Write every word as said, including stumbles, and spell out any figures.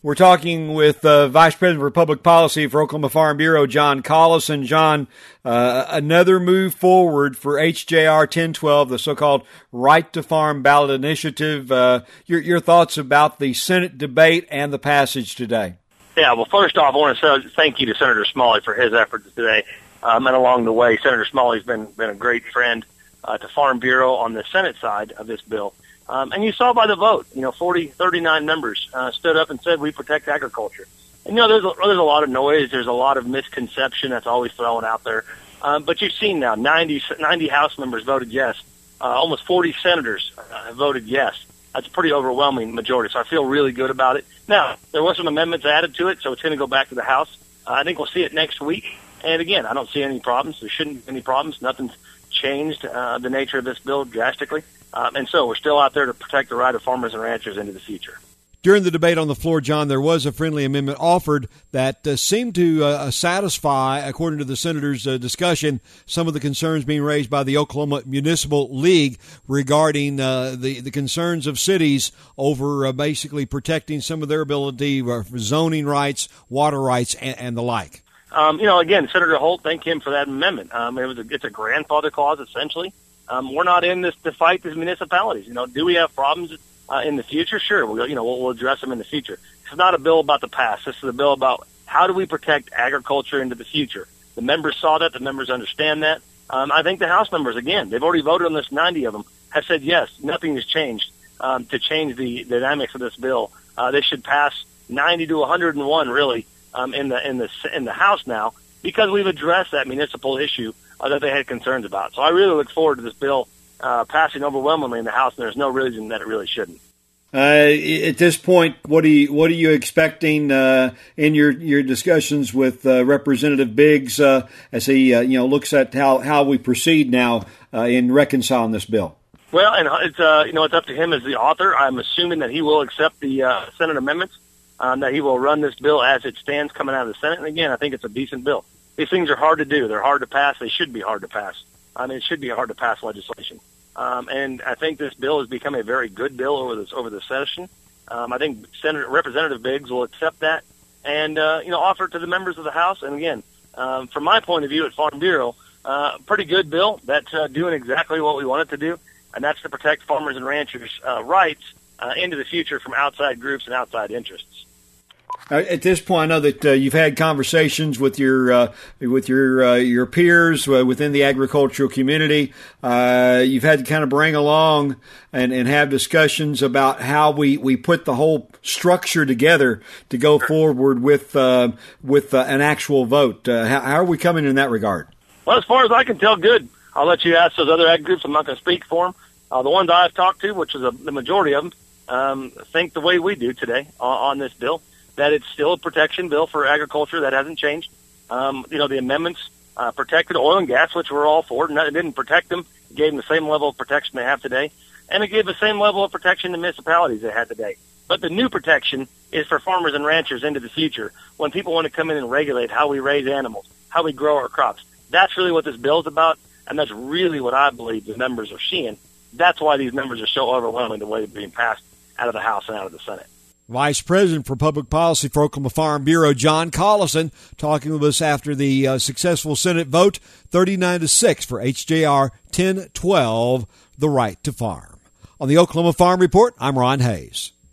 We're talking with uh, Vice President for Public Policy for Oklahoma Farm Bureau, John Collison. John, uh, another move forward for H J R ten twelve, the so-called Right to Farm ballot initiative. Uh, your, your thoughts about the Senate debate and the passage today? Yeah, well, first off, I want to say thank you to Senator Smalley for his efforts today. Um, and along the way, Senator Smalley's been, been a great friend uh, to Farm Bureau on the Senate side of this bill. Um, and you saw by the vote, you know, forty, thirty-nine members uh, stood up and said, we protect agriculture. And, you know, there's a, there's a lot of noise. There's a lot of misconception that's always thrown out there. Um, but you've seen now ninety, ninety House members voted yes. Uh, almost forty senators uh, voted yes. That's a pretty overwhelming majority. So I feel really good about it. Now, there was some amendments added to it, so it's going to go back to the House. Uh, I think we'll see it next week. And, again, I don't see any problems. There shouldn't be any problems. Nothing's changed uh, the nature of this bill drastically. Um, and so we're still out there to protect the right of farmers and ranchers into the future. During the debate on the floor, John, there was a friendly amendment offered that uh, seemed to uh, satisfy, according to the senator's uh, discussion, some of the concerns being raised by the Oklahoma Municipal League regarding uh, the, the concerns of cities over uh, basically protecting some of their ability for zoning rights, water rights, and, and the like. Um, you know, again, Senator Holt, thank him for that amendment. Um, it was a, it's a grandfather clause, essentially. Um, we're not in this to fight these municipalities. You know, do we have problems uh, in the future? Sure, we'll, you know, we'll, we'll address them in the future. It's not a bill about the past. This is a bill about how do we protect agriculture into the future. The members saw that. The members understand that. Um, I think the House members, again, they've already voted on this. ninety of them have said yes. Nothing has changed um, to change the, the dynamics of this bill. Uh, they should pass ninety to one hundred one, really, um, in the in the in the House now because we've addressed that municipal issue Uh, that they had concerns about. So I really look forward to this bill uh, passing overwhelmingly in the House, and there's no reason that it really shouldn't. Uh, at this point, what are you what are you expecting uh, in your, your discussions with uh, Representative Biggs uh, as he uh, you know looks at how, how we proceed now uh, in reconciling this bill? Well, and it's uh, you know it's up to him as the author. I'm assuming that he will accept the uh, Senate amendments, um, that he will run this bill as it stands coming out of the Senate. And again, I think it's a decent bill. These things are hard to do. They're hard to pass. They should be hard to pass. I mean, it should be hard to pass legislation. Um, and I think this bill has become a very good bill over this over the session. Um, I think Senator Representative Biggs will accept that and uh, you know offer it to the members of the House. And again, um, from my point of view at Farm Bureau, uh, pretty good bill that's uh, doing exactly what we want it to do, and that's to protect farmers and ranchers' uh, rights uh, into the future from outside groups and outside interests. Uh, at this point, I know that uh, you've had conversations with your uh, with your uh, your peers uh, within the agricultural community. Uh, you've had to kind of bring along and, and have discussions about how we, we put the whole structure together to go forward with uh, with uh, an actual vote. Uh, how, how are we coming in that regard? Well, as far as I can tell, good. I'll let you ask those other ag groups. I'm not going to speak for them. Uh, the ones I've talked to, which is a, the majority of them, um, think the way we do today on, on this bill, that it's still a protection bill for agriculture. That hasn't changed. Um, you know, the amendments uh, protected oil and gas, which we're all for. And it didn't protect them. It gave them the same level of protection they have today. And it gave the same level of protection to municipalities they had today. But the new protection is for farmers and ranchers into the future when people want to come in and regulate how we raise animals, how we grow our crops. That's really what this bill is about, and that's really what I believe the members are seeing. That's why these members are so overwhelming the way they're being passed out of the House and out of the Senate. Vice President for Public Policy for Oklahoma Farm Bureau, John Collison, talking with us after the uh, successful Senate vote, thirty-nine to six for H J R ten twelve, the right to farm. On the Oklahoma Farm Report, I'm Ron Hayes.